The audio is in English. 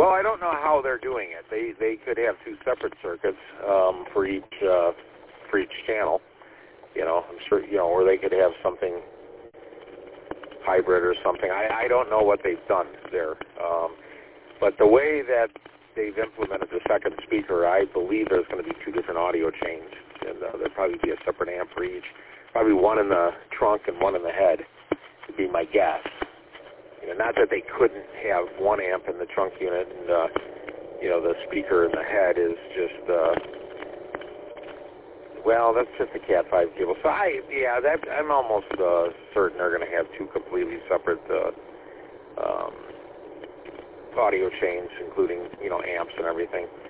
Well, I don't know how they're doing it. They could have two separate circuits for each channel. You know, I'm sure, you know, or they could have something hybrid or something. I don't know what they've done there. But the way that they've implemented the second speaker, I believe there's going to be two different audio chains, and there'll probably be a separate amp for each. Probably one in the trunk and one in the head would be my guess. You know, not that they couldn't have one amp in the trunk unit and, you know, the speaker in the head is just, well, that's just a Cat 5 cable. So, I'm almost certain they're going to have two completely separate audio chains, including, you know, amps and everything.